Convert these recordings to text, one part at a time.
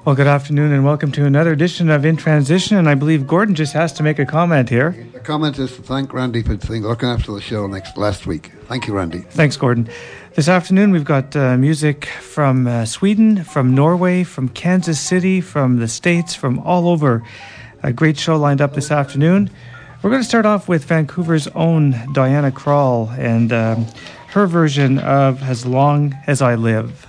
Well, good afternoon and welcome to another edition of In Transition. And I believe Gordon just has to make a comment here. The comment is to thank Randy for looking after the show last week. Thank you, Randy. Thanks, Gordon. This afternoon we've got music from Sweden, from Norway, from Kansas City, from the States, from all over. A great show lined up this afternoon. We're going to start off with Vancouver's own Diana Krall and her version of As Long As I Live.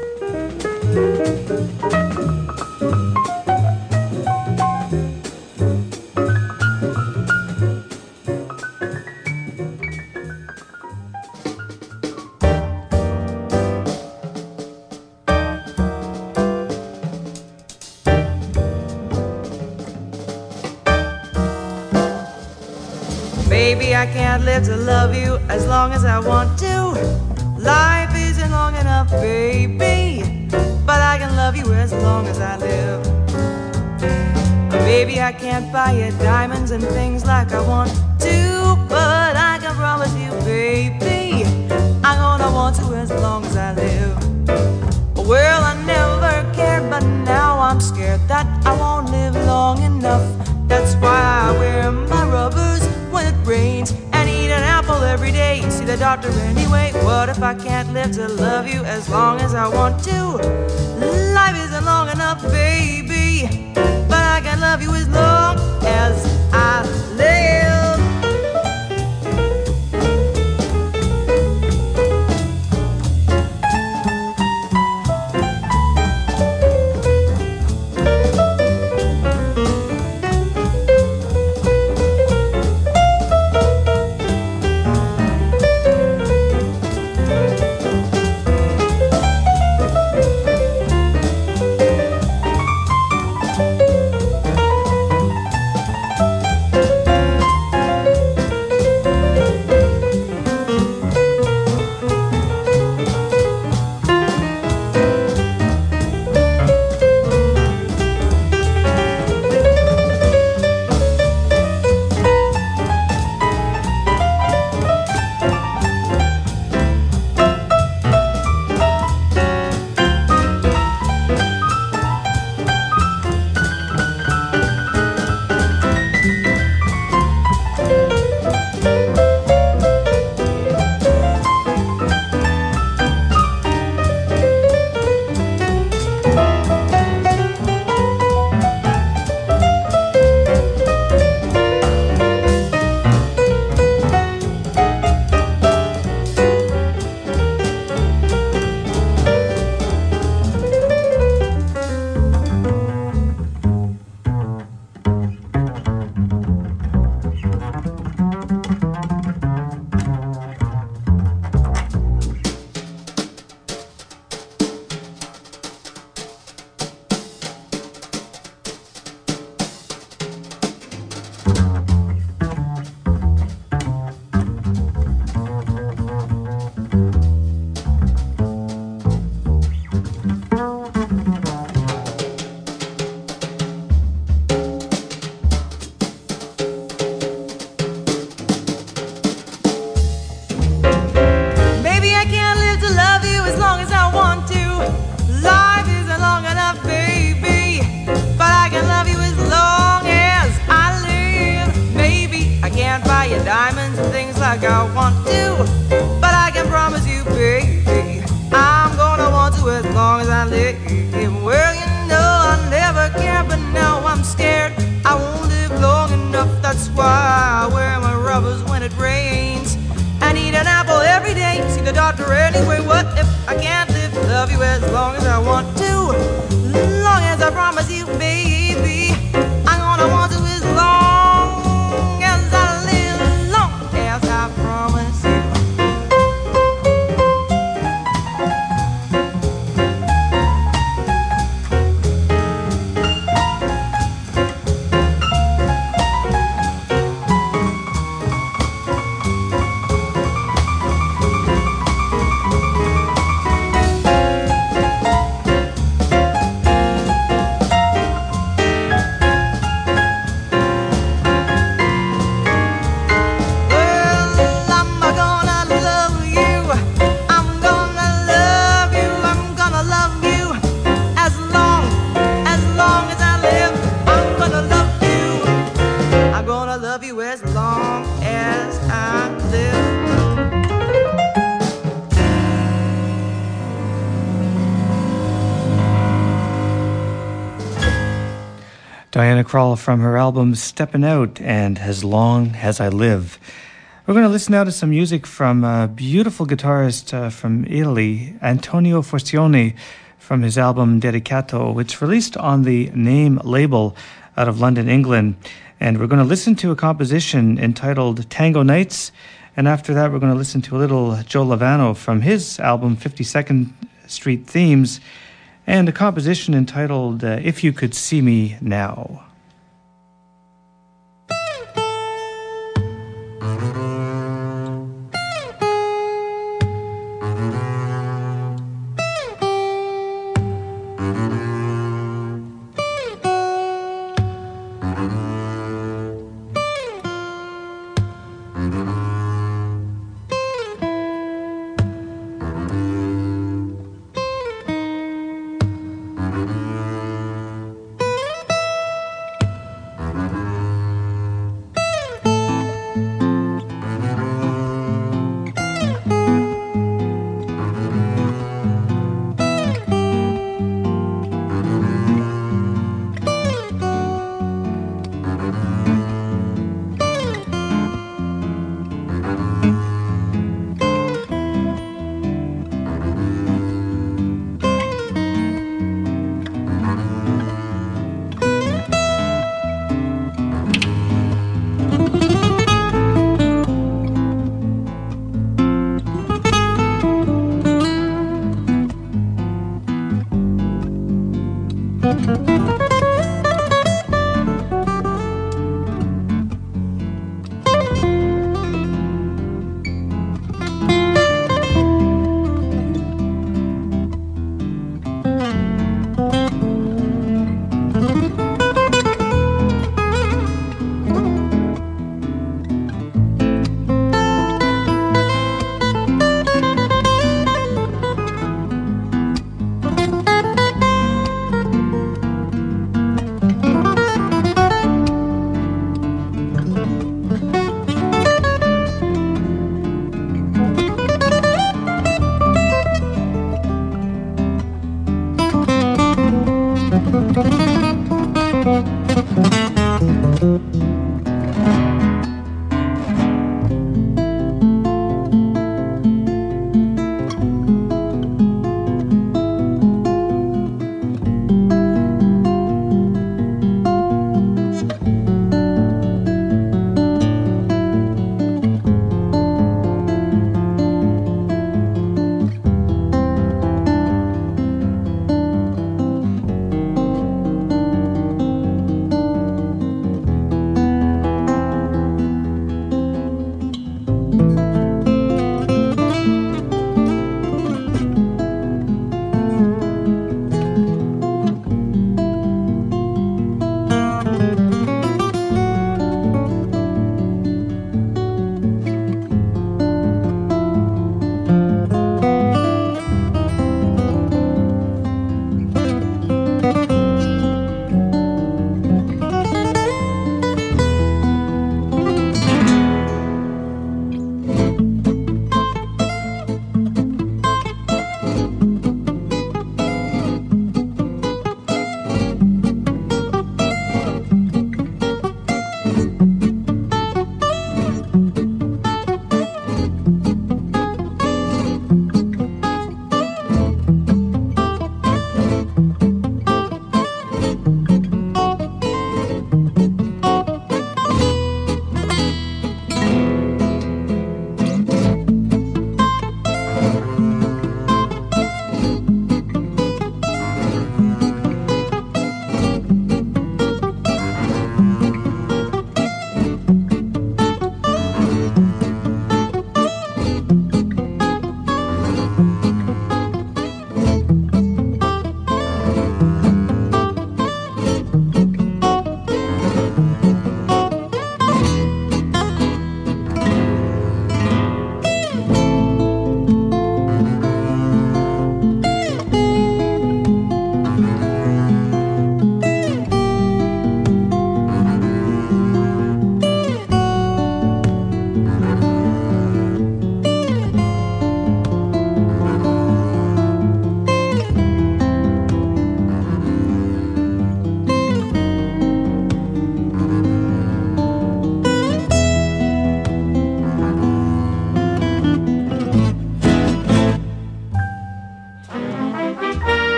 Baby, I can't live to love you as long as I want to. Life isn't long enough, baby, but I can love you as long as I live. Baby, I can't buy you diamonds and things like I want to, but I can promise you, baby, I'm gonna want to as long as I live. Well, I never cared, but now I'm scared that I won't live long enough. That's why I wear my rubbers when it rains and eat an apple every day. See the doctor anyway. What if I can't live to love you as long as I want to? Life isn't long enough, baby, but I can love you as long as I live. Diana Krall from her album Steppin' Out and As Long As I Live. We're going to listen now to some music from a beautiful guitarist from Italy, Antonio Forcioni, from his album Dedicato, which released on the Name label out of London, England. And we're going to listen to a composition entitled Tango Nights. And after that, we're going to listen to a little Joe Lovano from his album 52nd Street Themes, and a composition entitled If You Could See Me Now.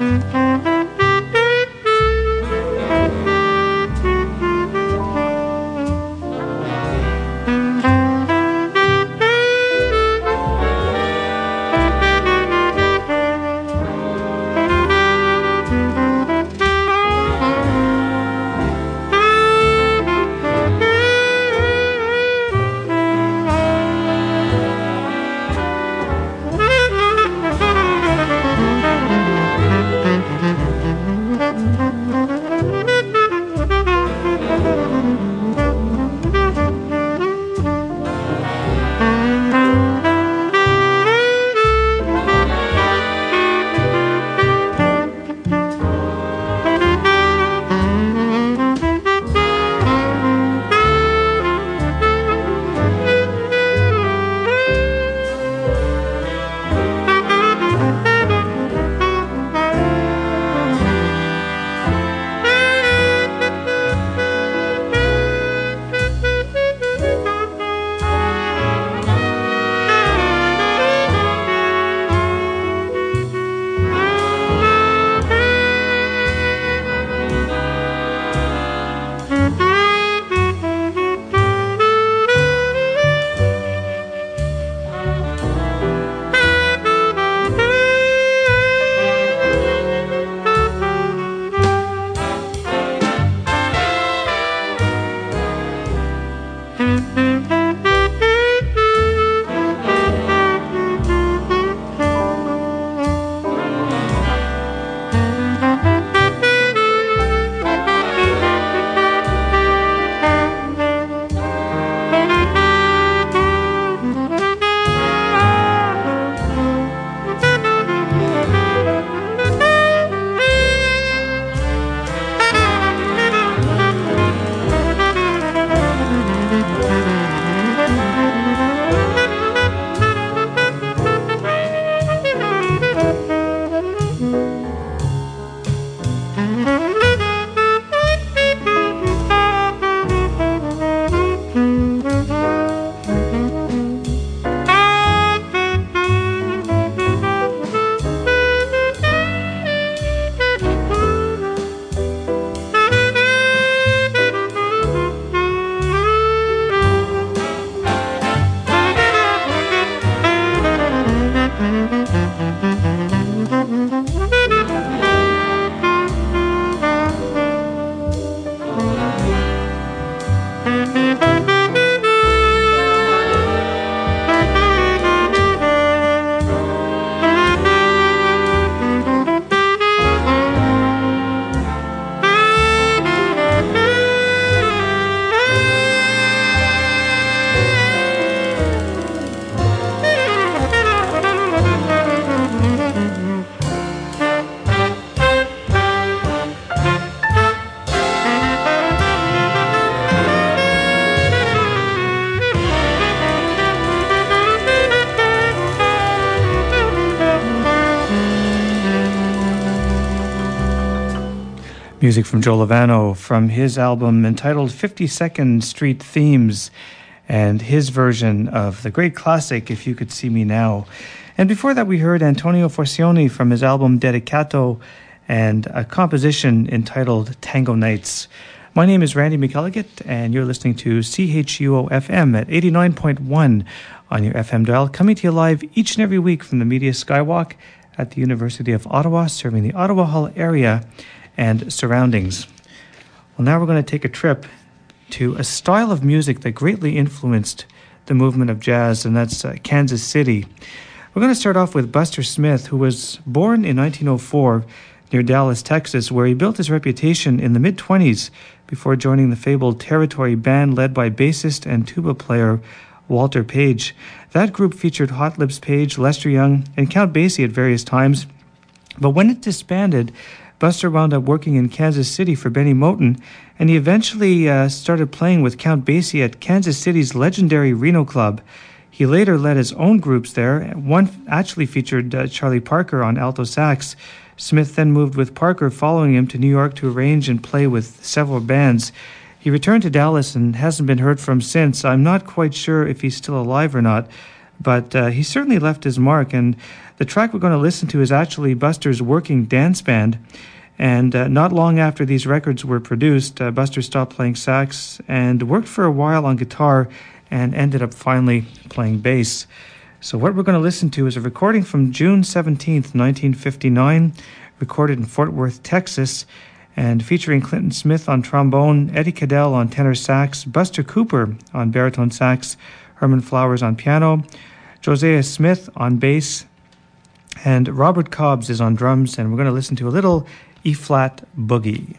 Music from Joe Lovano from his album entitled 52nd Street Themes and his version of the great classic If You Could See Me Now. And before that we heard Antonio Forcioni from his album Dedicato and a composition entitled Tango Nights. My name is Randy McElligott and you're listening to CHUO-FM at 89.1 on your FM dial, coming to you live each and every week from the Media Skywalk at the University of Ottawa, serving the Ottawa Hall area and surroundings. Well, now we're going to take a trip to a style of music that greatly influenced the movement of jazz, and that's Kansas City. We're going to start off with Buster Smith, who was born in 1904 near Dallas, Texas, where he built his reputation in the mid-20s before joining the fabled Territory band led by bassist and tuba player Walter Page. That group featured Hot Lips Page, Lester Young, and Count Basie at various times. But when it disbanded, Buster wound up working in Kansas City for Benny Moten, and he eventually started playing with Count Basie at Kansas City's legendary Reno Club. He later led his own groups there. One actually featured Charlie Parker on alto sax. Smith then moved with Parker, following him to New York to arrange and play with several bands. He returned to Dallas and hasn't been heard from since. I'm not quite sure if he's still alive or not, but he certainly left his mark. And the track we're going to listen to is actually Buster's working dance band. And not long after these records were produced, Buster stopped playing sax and worked for a while on guitar and ended up finally playing bass. So what we're going to listen to is a recording from June 17th, 1959, recorded in Fort Worth, Texas, and featuring Clinton Smith on trombone, Eddie Cadell on tenor sax, Buster Cooper on baritone sax, Herman Flowers on piano, Josiah Smith on bass, and Robert Cobbs is on drums, and we're going to listen to a little E-flat boogie.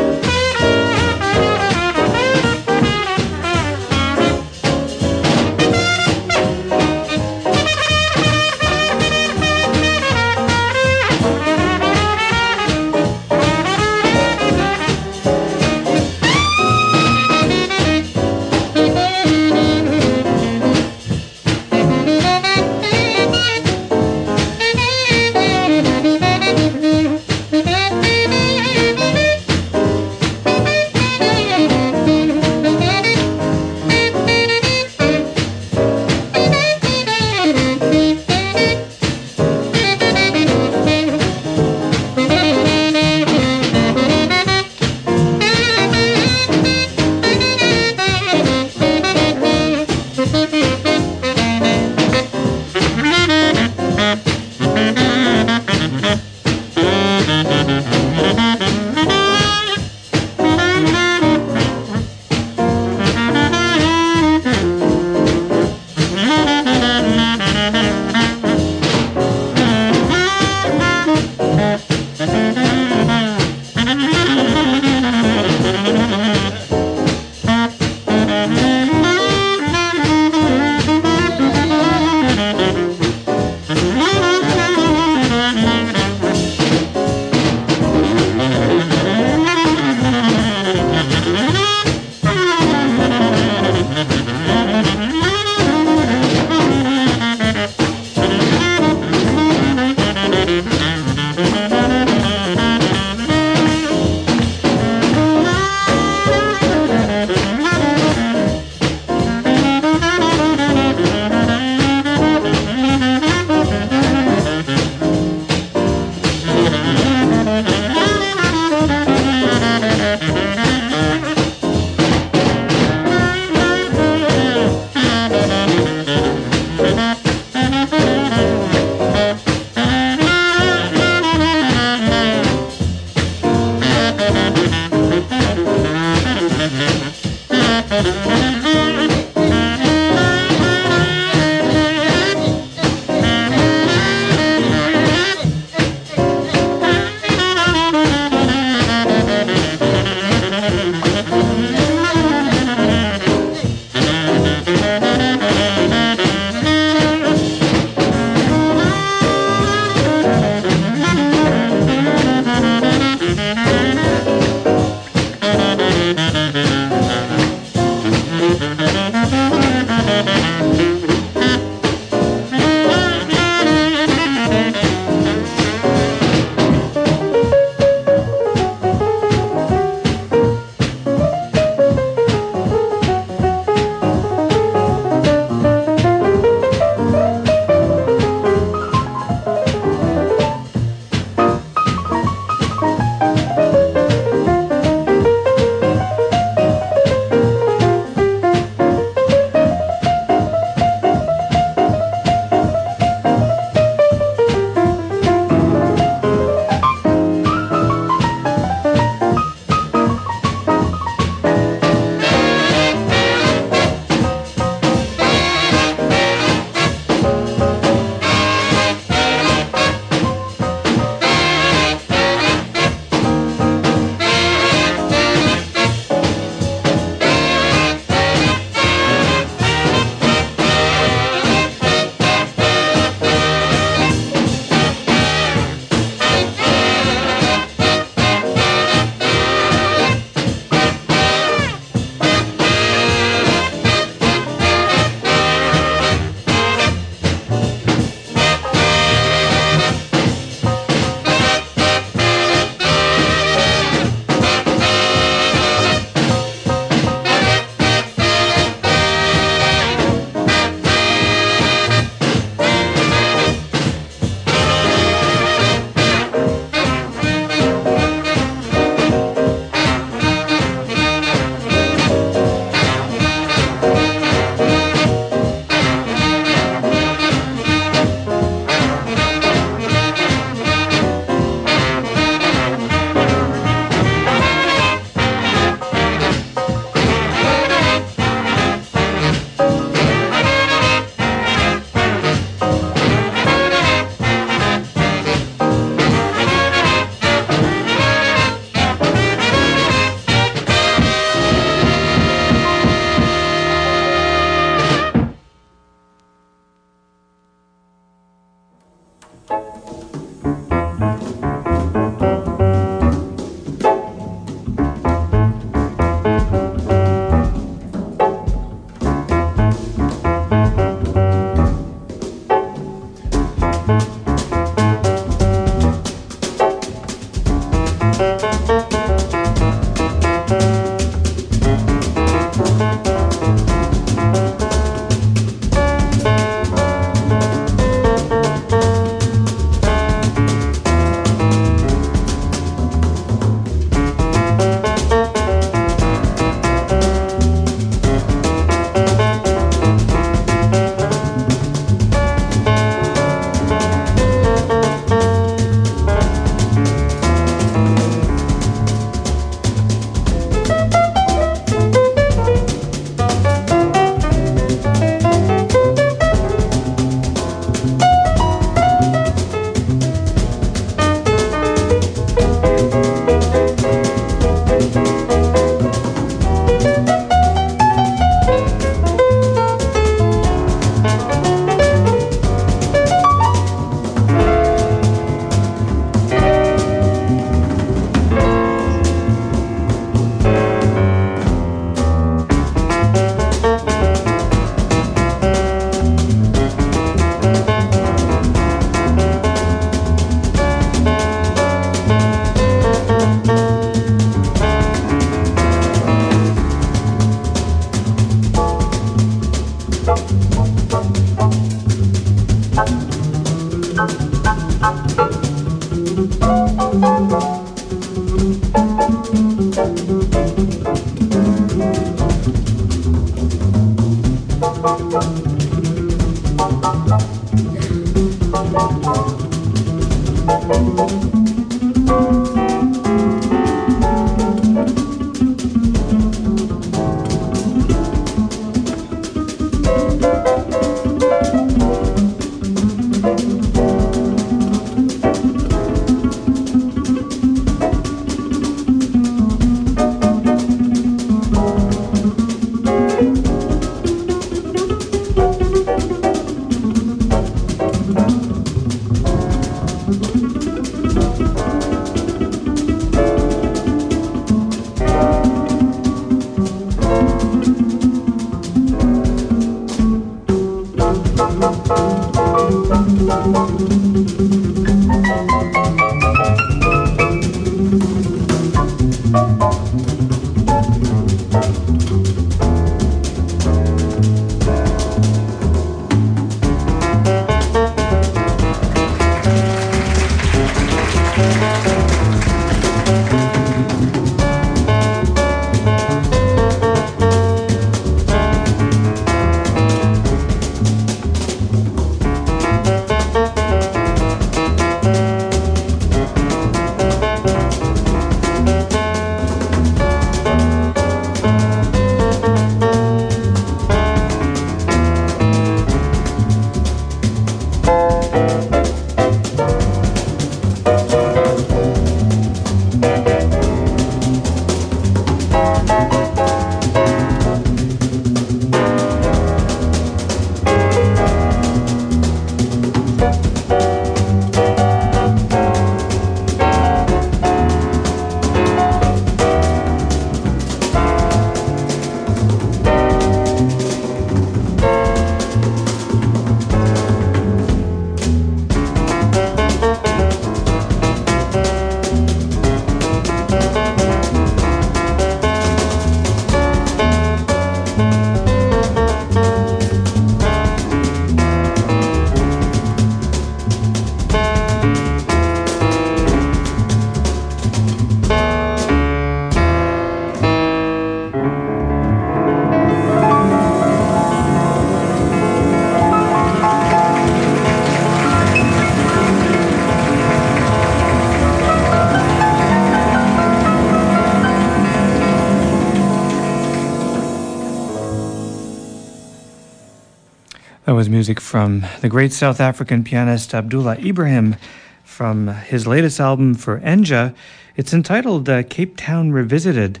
That was music from the great South African pianist Abdullah Ibrahim from his latest album for Enja. It's entitled Cape Town Revisited,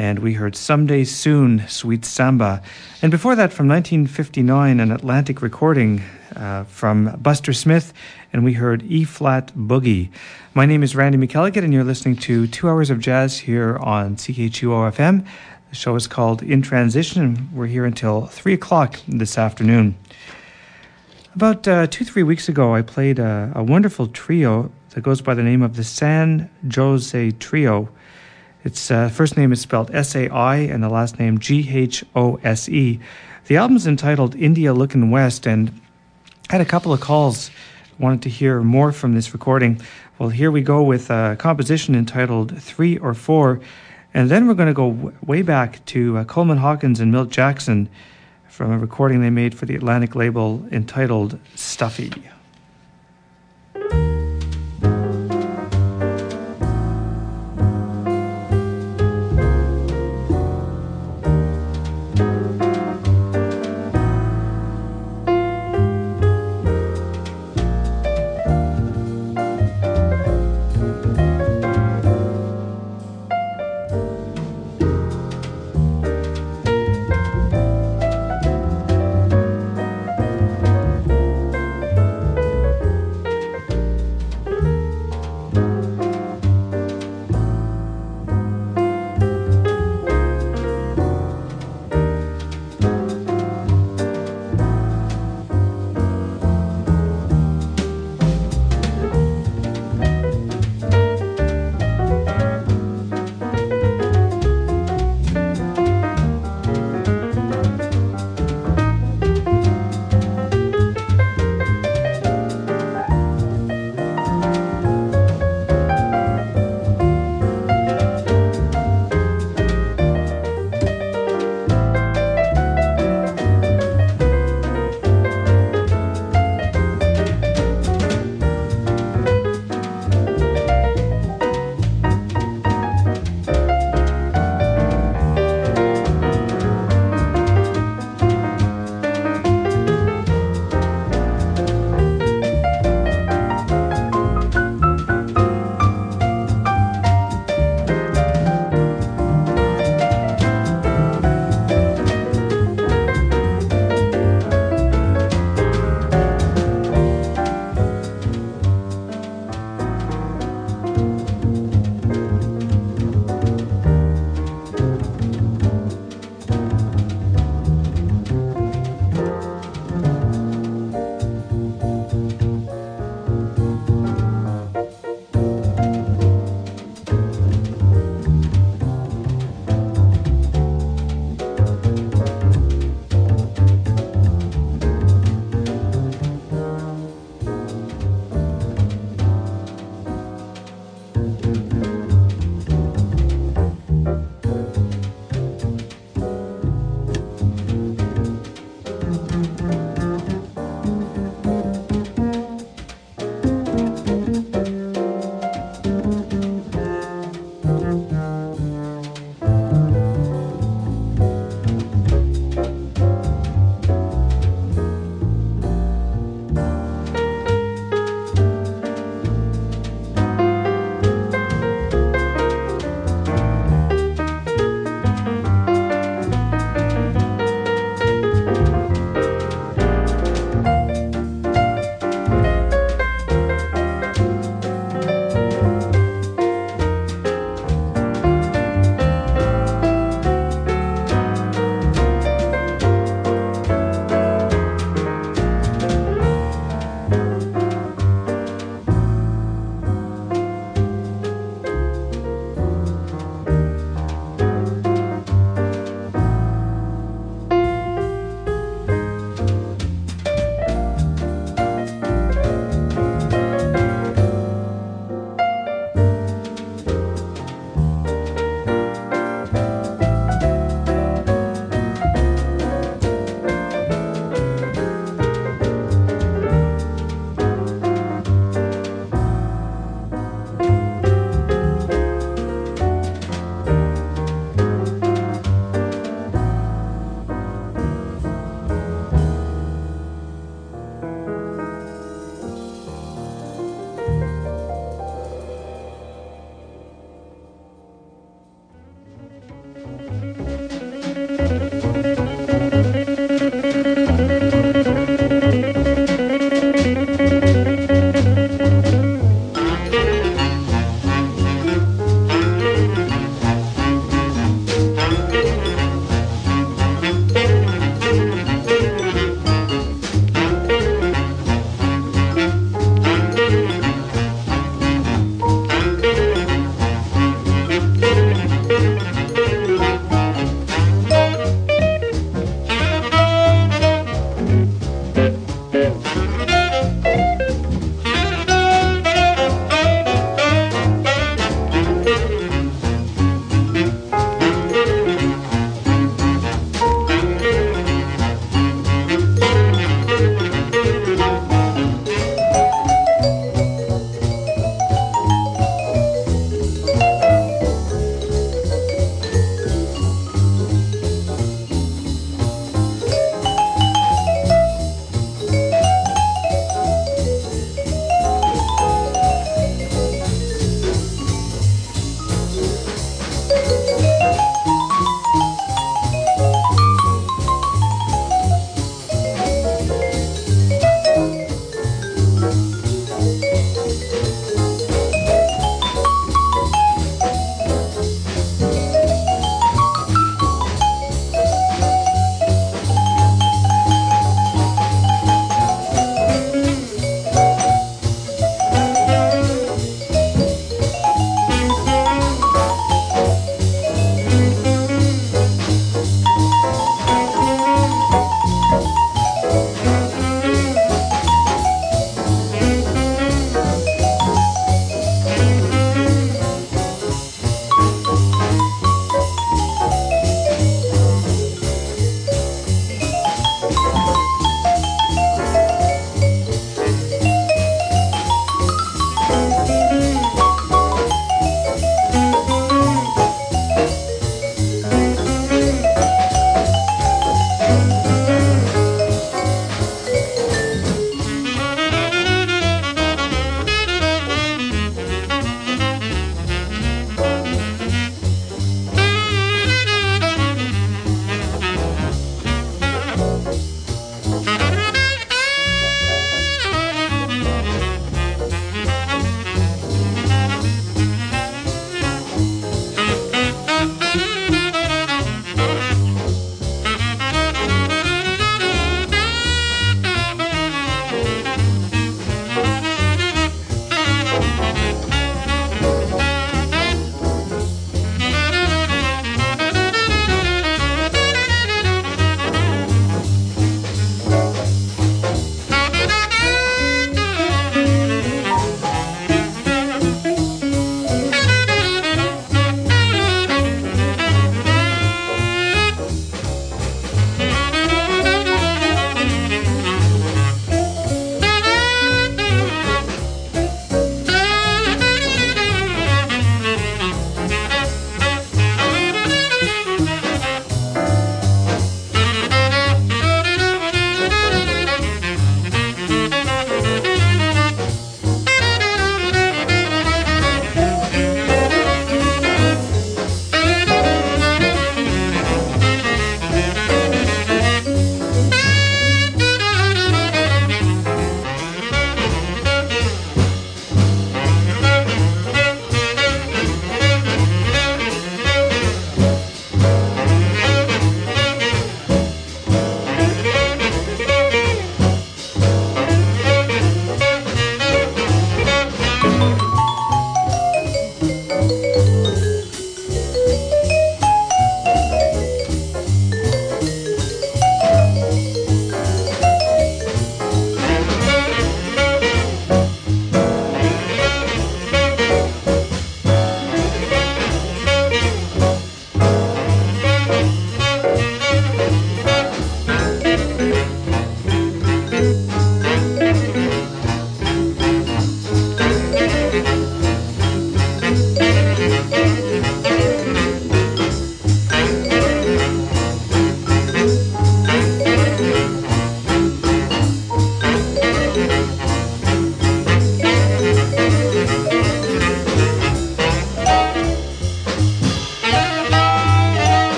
and we heard Someday Soon, Sweet Samba. And before that, from 1959, an Atlantic recording from Buster Smith, and we heard E-flat Boogie. My name is Randy McElligott, and you're listening to 2 hours of jazz here on CKHUO-FM. The show is called In Transition, and we're here until 3 o'clock this afternoon. About 2-3 weeks ago, I played a wonderful trio that goes by the name of the San Jose Trio. Its first name is spelled S-A-I and the last name G-H-O-S-E. The album's entitled India Lookin' West, and I had a couple of calls, wanted to hear more from this recording. Well, here we go with a composition entitled 3 or 4, and then we're going to go way back to Coleman Hawkins and Milt Jackson from a recording they made for the Atlantic label entitled Stuffy.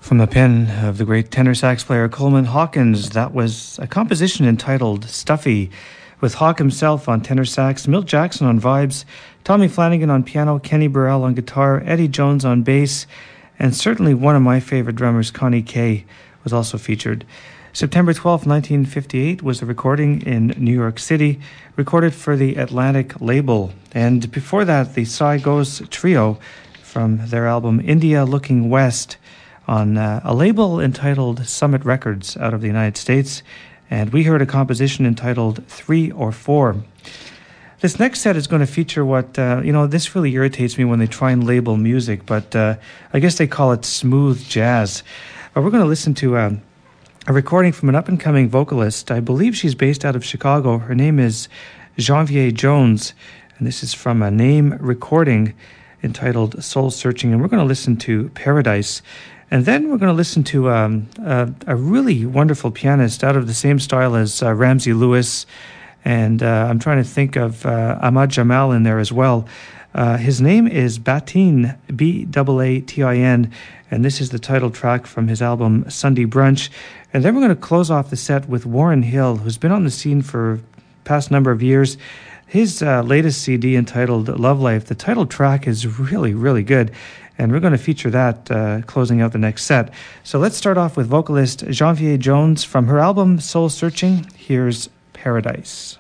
From the pen of the great tenor sax player Coleman Hawkins, that was a composition entitled Stuffy, with Hawk himself on tenor sax, Milt Jackson on vibes, Tommy Flanagan on piano, Kenny Burrell on guitar, Eddie Jones on bass, and certainly one of my favorite drummers, Connie Kay, was also featured. September 12, 1958 was a recording in New York City, recorded for the Atlantic label. And before that, the Saigo's Trio from their album India Looking West on a label entitled Summit Records out of the United States. And we heard a composition entitled 3 or 4. This next set is going to feature what, this really irritates me when they try and label music, but I guess they call it smooth jazz. But we're going to listen to a recording from an up-and-coming vocalist. I believe she's based out of Chicago. Her name is Janvier Jones, and this is from a Name recording entitled Soul Searching, and we're going to listen to Paradise. And then we're going to listen to a really wonderful pianist out of the same style as Ramsey Lewis, and I'm trying to think of Ahmad Jamal in there as well. His name is Baatin, Baatin, and this is the title track from his album Sunday Brunch. And then we're going to close off the set with Warren Hill, who's been on the scene for past number of years. His latest CD entitled Love Life, the title track is really, really good. And we're going to feature that closing out the next set. So let's start off with vocalist Janvier Jones from her album Soul Searching. Here's Paradise.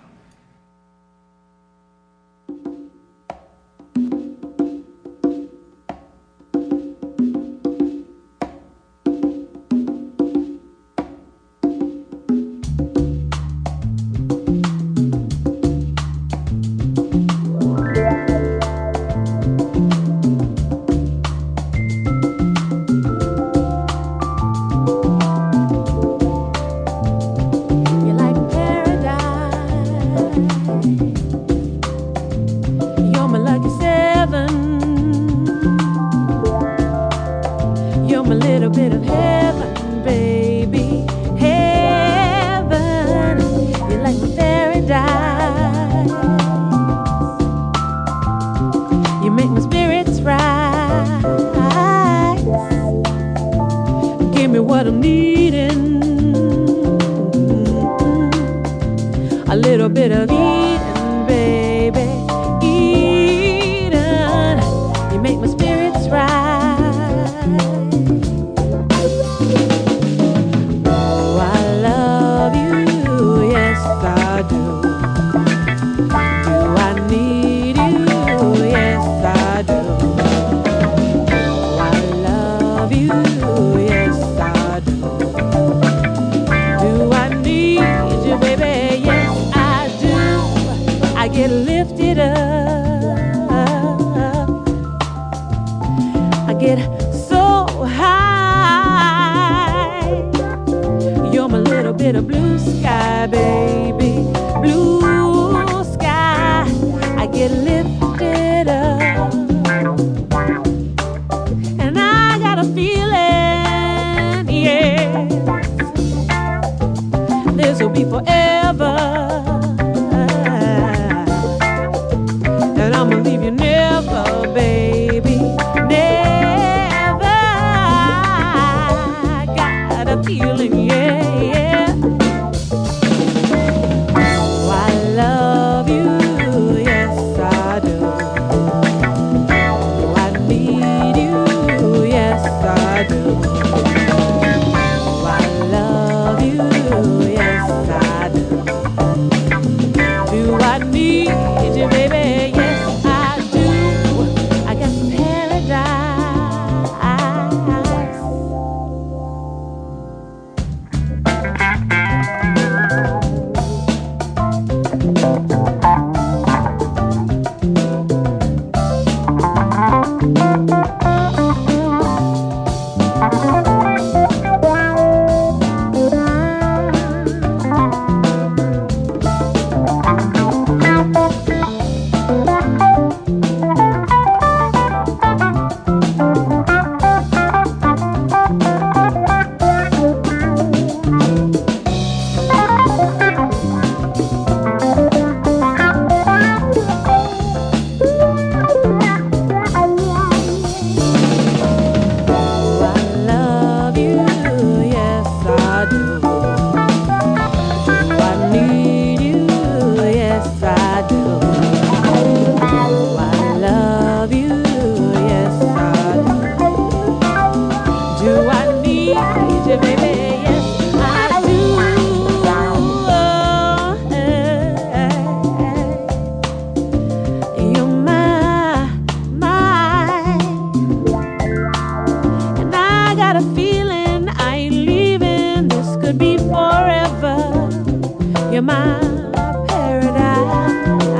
my paradise.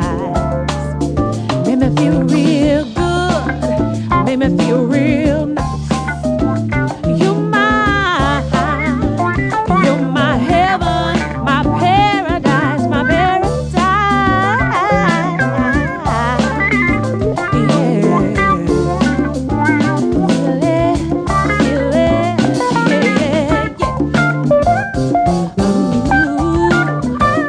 Make me feel real good. Make me feel real nice. You're my heaven, my paradise, my paradise. Yeah.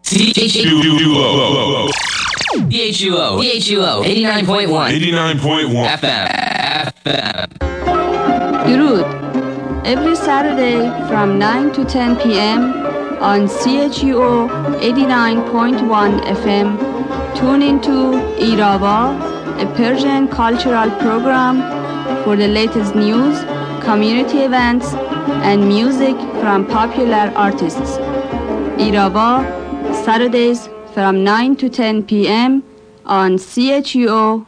CHUO 89.1 FM. درود. Every Saturday from 9 to 10 p.m. on CHUO 89.1 FM. Tune into Irava, a Persian cultural program for the latest news, community events, and music from popular artists. Irava, Saturdays from 9 to 10 p.m. on CHUO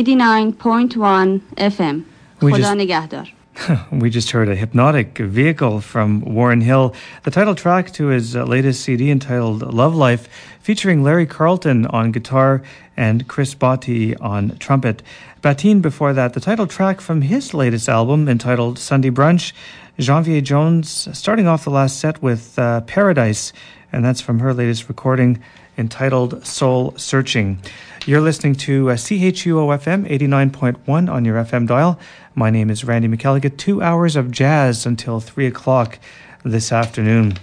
89.1 FM. خدا نگهدار. We just heard a hypnotic vehicle from Warren Hill, the title track to his latest CD entitled Love Life, featuring Larry Carlton on guitar and Chris Botti on trumpet. Batine before that, the title track from his latest album entitled Sunday Brunch. Janvier Jones starting off the last set with Paradise, and that's from her latest recording entitled Soul Searching. You're listening to CHUO FM 89.1 on your FM dial. My name is Randy McElligott. 2 hours of jazz until 3 o'clock this afternoon.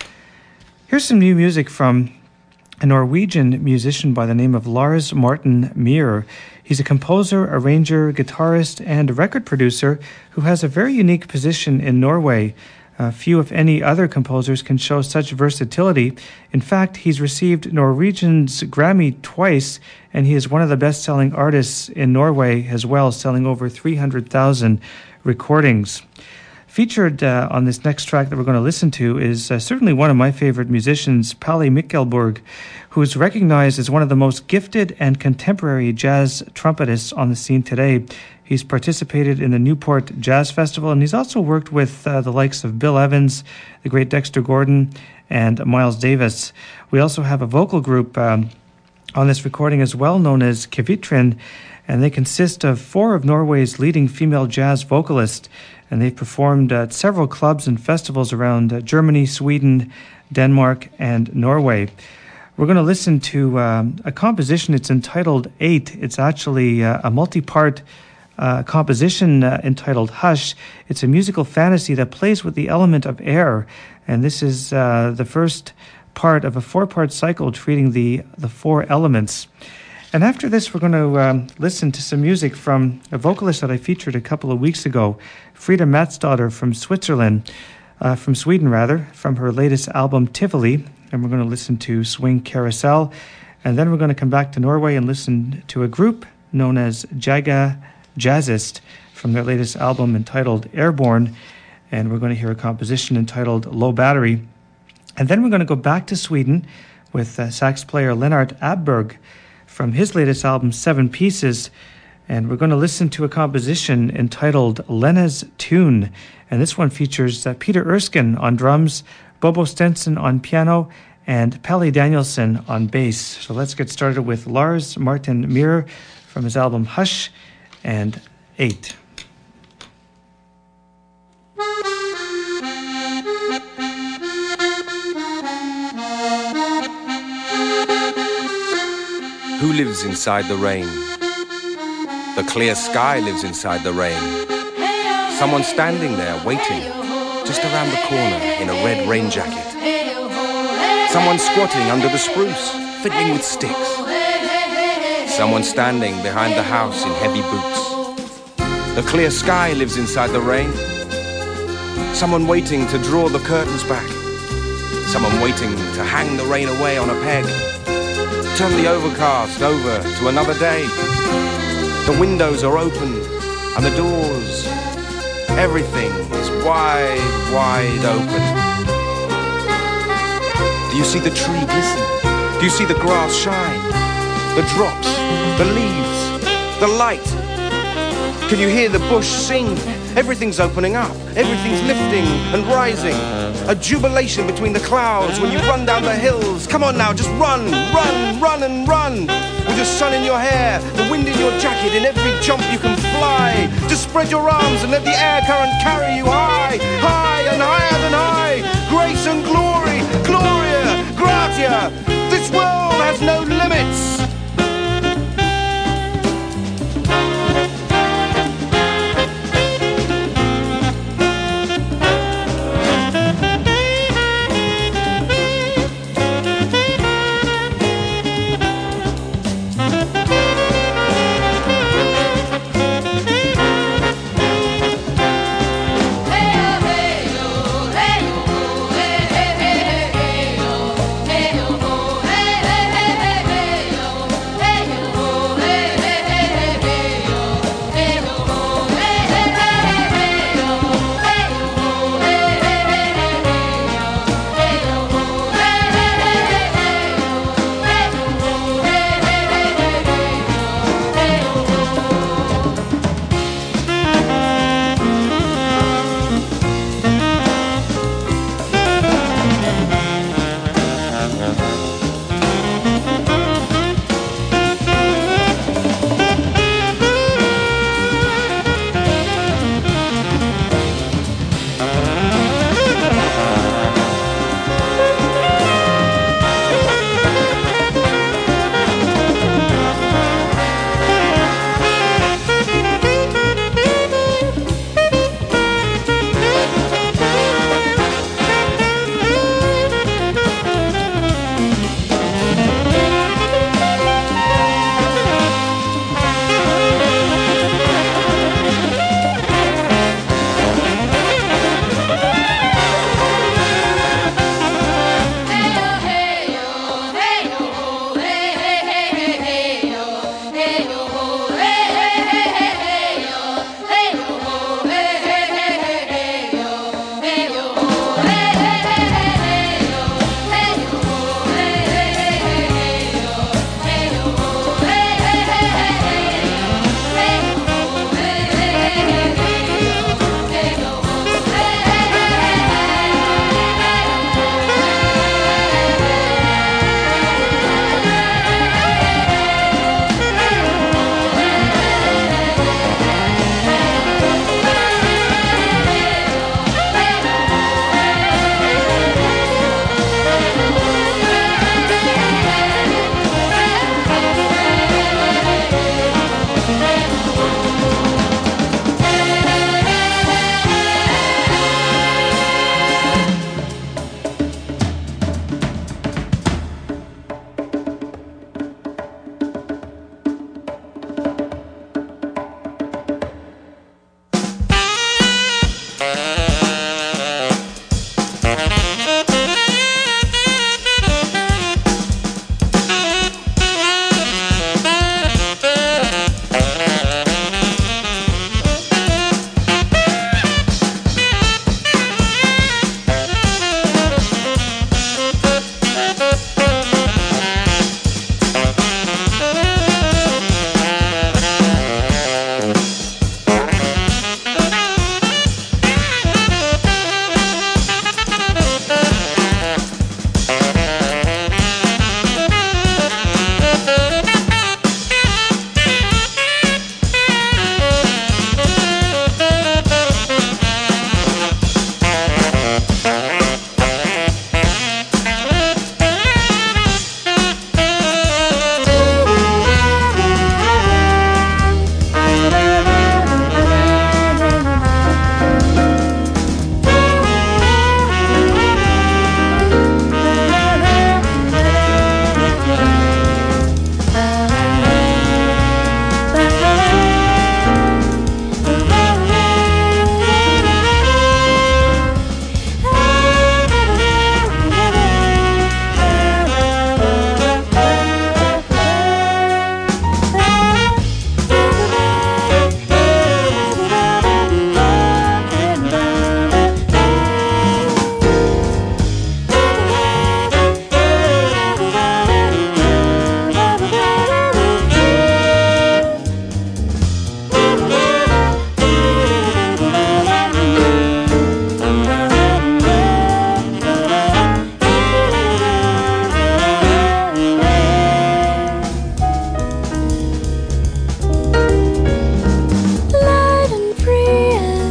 Here's some new music from a Norwegian musician by the name of Lars Martin Meir. He's a composer, arranger, guitarist, and record producer who has a very unique position in Norway. Few, if any, other composers can show such versatility. In fact, he's received Norwegian's Grammy twice, and he is one of the best-selling artists in Norway as well, selling over 300,000 recordings. Featured on this next track that we're going to listen to is certainly one of my favorite musicians, Palle Mikkelborg, who is recognized as one of the most gifted and contemporary jazz trumpetists on the scene today. He's participated in the Newport Jazz Festival, and he's also worked with the likes of Bill Evans, the great Dexter Gordon, and Miles Davis. We also have a vocal group on this recording as well, known as Kvitrin, and they consist of 4 of Norway's leading female jazz vocalists, and they've performed at several clubs and festivals around Germany, Sweden, Denmark, and Norway. We're going to listen to a composition. It's entitled 8. It's actually a multi-part composition entitled Hush. It's a musical fantasy that plays with the element of air, and this is the first part of a 4-part cycle treating the 4 elements. And after this, we're going to listen to some music from a vocalist that I featured a couple of weeks ago, Frida Matsdotter from Sweden, from her latest album Tivoli, and we're going to listen to Swing Carousel, and then we're going to come back to Norway and listen to a group known as Jaga Jazzist from their latest album entitled Airborne, and we're going to hear a composition entitled Low Battery. And then we're going to go back to Sweden with sax player Lennart Abberg from his latest album 7 Pieces, and we're going to listen to a composition entitled Lena's Tune, and this one features Peter Erskine on drums, Bobo Stenson on piano, and Palle Danielson on bass. So let's get started with Lars Martin Meir from his album Hush and 8. Who lives inside the rain? The clear sky lives inside the rain. Someone standing there waiting just around the corner in a red rain jacket. Someone squatting under the spruce, fiddling with sticks. Someone standing behind the house in heavy boots. The clear sky lives inside the rain. Someone waiting to draw the curtains back. Someone waiting to hang the rain away on a peg. Turn the overcast over to another day. The windows are open and the doors. Everything is wide, wide open. Do you see the tree glisten? Do you see the grass shine? The drops, the leaves, the light. Can you hear the bush sing? Everything's opening up. Everything's lifting and rising. A jubilation between the clouds when you run down the hills. Come on now, just run, run, run and run. With the sun in your hair, the wind in your jacket, in every jump you can fly. Just spread your arms and let the air current carry you high, high and higher than high. Grace and glory, Gloria, Gratia. This world has no limits.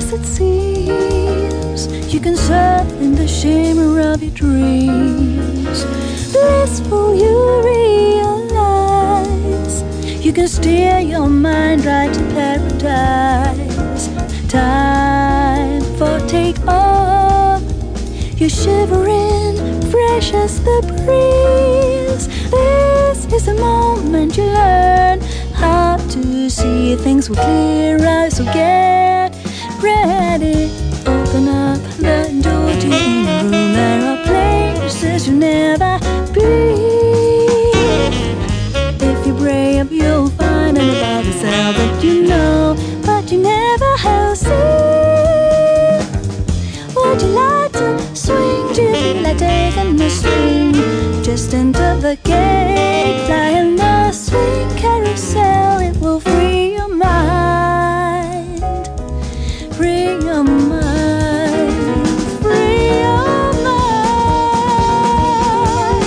as it seems. You can surf in the shimmer of your dreams. Blissful you realize. You can steer your mind right to paradise. Time for take off. You're shivering, fresh as the breeze. This is the moment you learn how to see things with clear eyes. So get ready, open up the door to the room. There are places you'll never be. If you're brave, you'll find out about yourself that you know, but you never have seen. Would you like to swing? Do you feel like taking a swing? Just enter the gate, fly in the swing carousel. It will free your mind, free your mind, free your mind.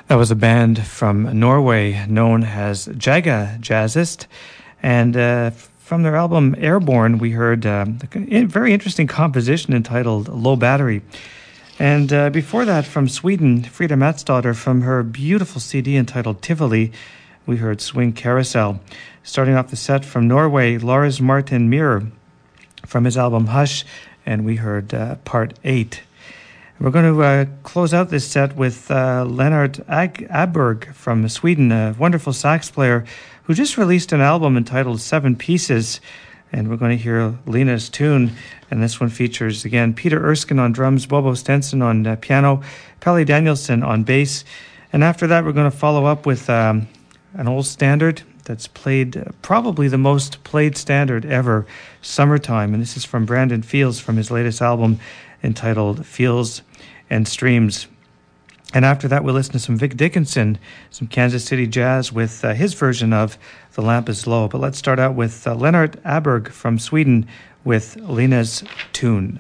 That was a band from Norway known as Jaga Jazzist. And from their album Airborne, we heard a very interesting composition entitled Low Battery. And before that, from Sweden, Frida Matsdotter, from her beautiful CD entitled Tivoli, we heard Swing Carousel. Starting off the set from Norway, Lars Martin Muir from his album Hush, and we heard Part 8. We're going to close out this set with Lennart Aberg from Sweden, a wonderful sax player who just released an album entitled Seven Pieces. And we're going to hear Lena's tune. And this one features, again, Peter Erskine on drums, Bobo Stenson on piano, Pelle Danielson on bass. And after that, we're going to follow up with an old standard that's played, probably the most played standard ever, Summertime. And this is from Brandon Fields from his latest album entitled Fields and Streams. And after that, we'll listen to some Vic Dickinson, some Kansas City jazz with his version of The Lamp is Low. But let's start out with Lennart Aberg from Sweden with Lena's tune.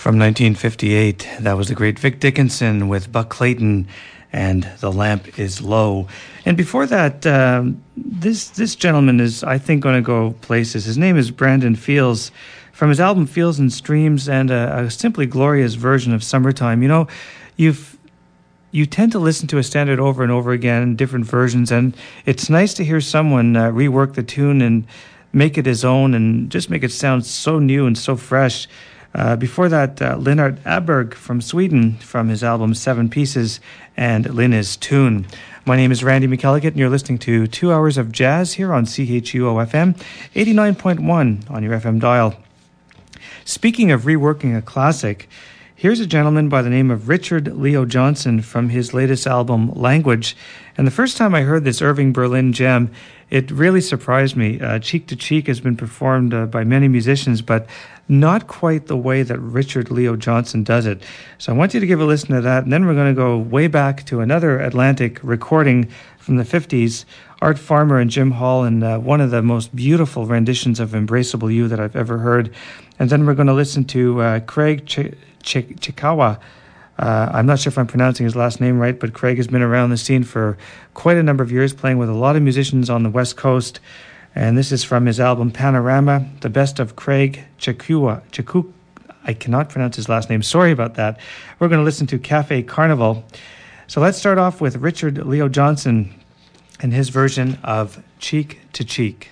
From 1958, that was the great Vic Dickinson with Buck Clayton and The Lamp is Low. And before that, this gentleman is, I think, going to go places. His name is Brandon Fields, from his album Fields and Streams, and a simply glorious version of Summertime. You know, you tend to listen to a standard over and over again, different versions, and it's nice to hear someone rework the tune and make it his own and just make it sound so new and so fresh. Before that, Lennart Aberg from Sweden, from his album Seven Pieces and Linne's Tune. My name is Randy McElligott, and you're listening to 2 hours of jazz here on CHUO-FM, 89.1 on your FM dial. Speaking of reworking a classic, here's a gentleman by the name of Richard Leo Johnson from his latest album, Language. And the first time I heard this Irving Berlin gem, it really surprised me. Cheek to Cheek has been performed by many musicians, but not quite the way that Richard Leo Johnson does it. So I want you to give a listen to that, and then we're going to go way back to another Atlantic recording from the 50s, Art Farmer and Jim Hall, and one of the most beautiful renditions of Embraceable You that I've ever heard. And then we're going to listen to Craig Chikawa. I'm not sure if I'm pronouncing his last name right, but Craig has been around the scene for quite a number of years, playing with a lot of musicians on the West Coast. And this is from his album Panorama, the best of Craig Chikua. I cannot pronounce his last name. Sorry about that. We're going to listen to Cafe Carnival. So let's start off with Richard Leo Johnson and his version of Cheek to Cheek.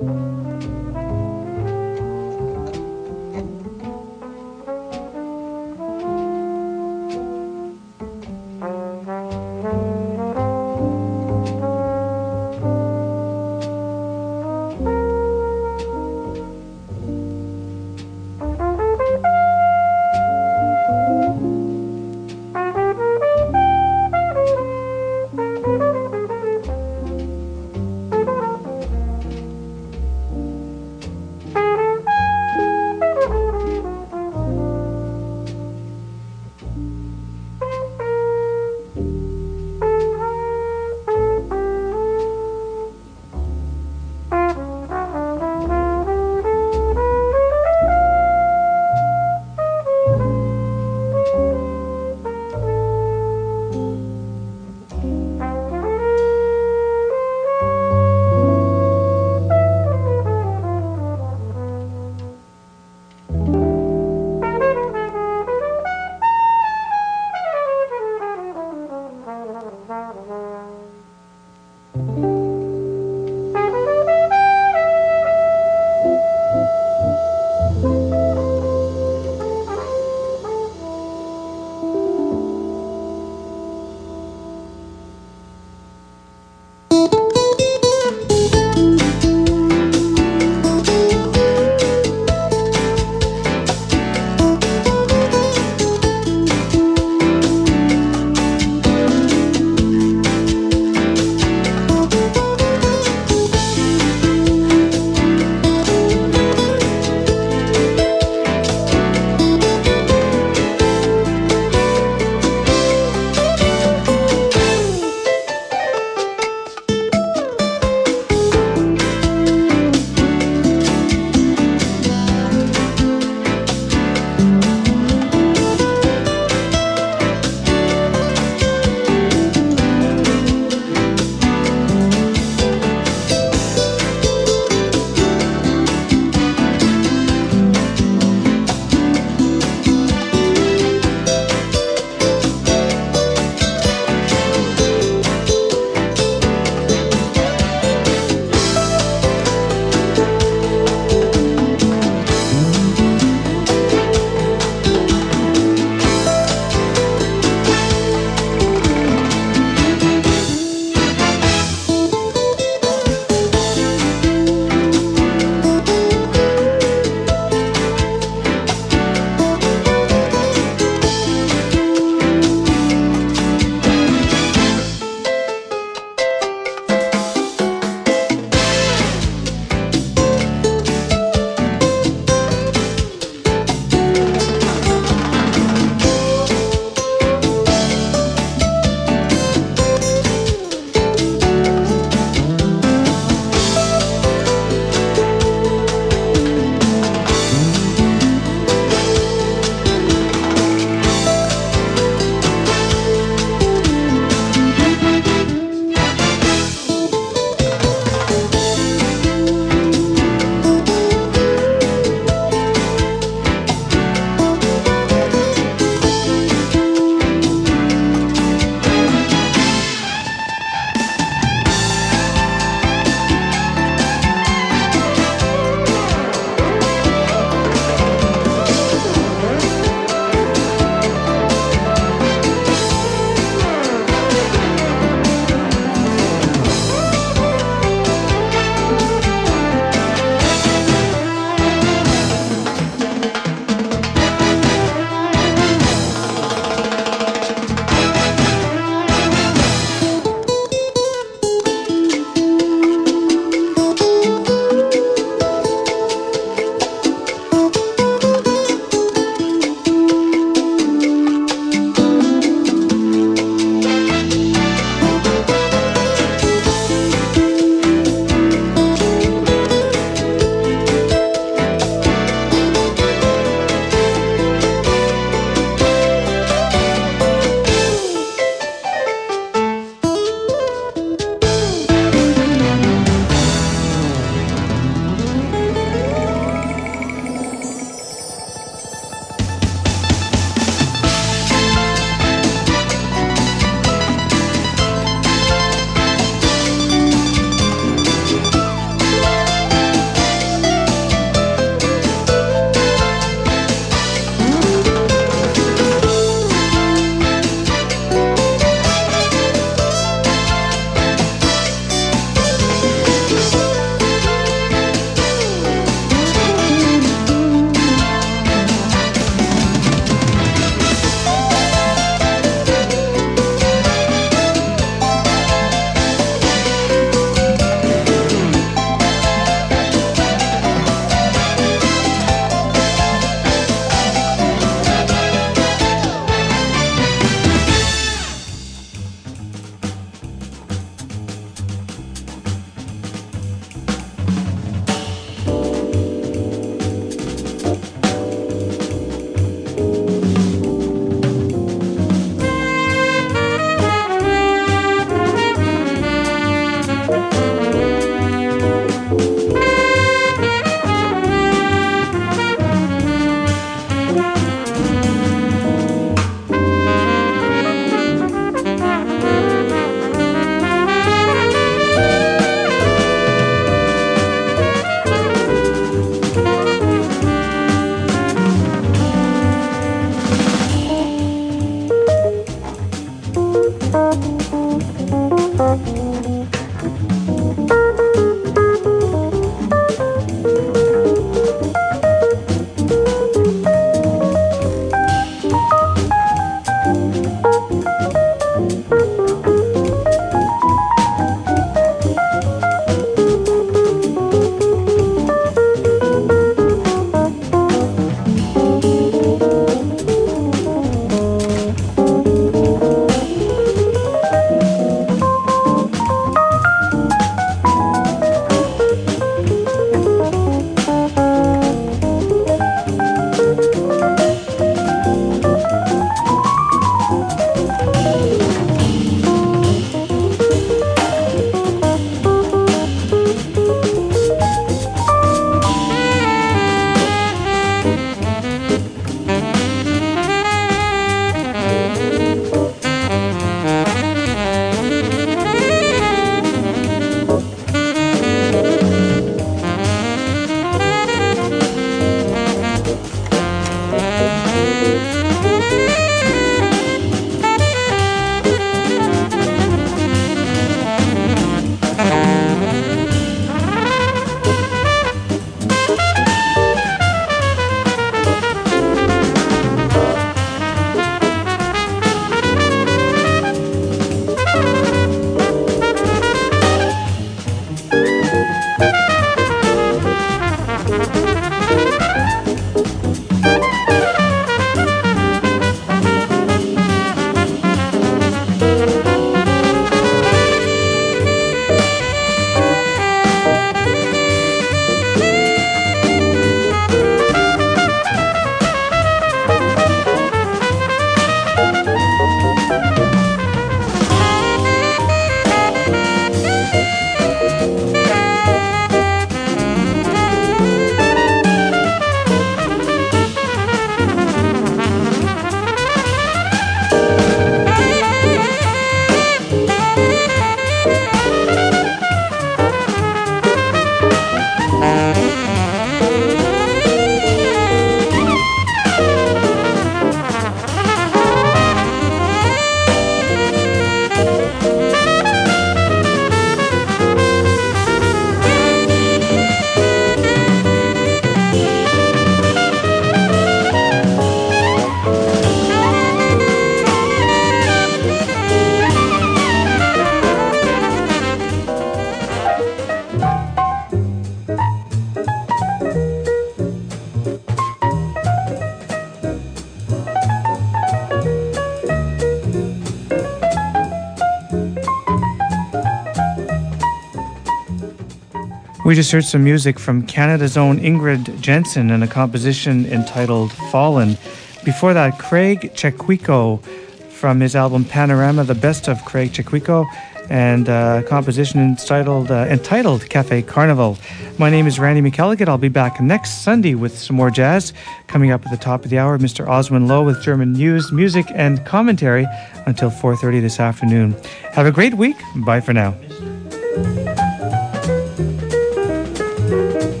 We just heard some music from Canada's own Ingrid Jensen and a composition entitled Fallen. Before that, Craig Chequico from his album Panorama, the best of Craig Chequico, and a composition entitled Cafe Carnival. My name is Randy McElligott. I'll be back next Sunday with some more jazz. Coming up at the top of the hour, Mr. Oswin Lowe with German news, music, and commentary until 4:30 this afternoon. Have a great week. Bye for now.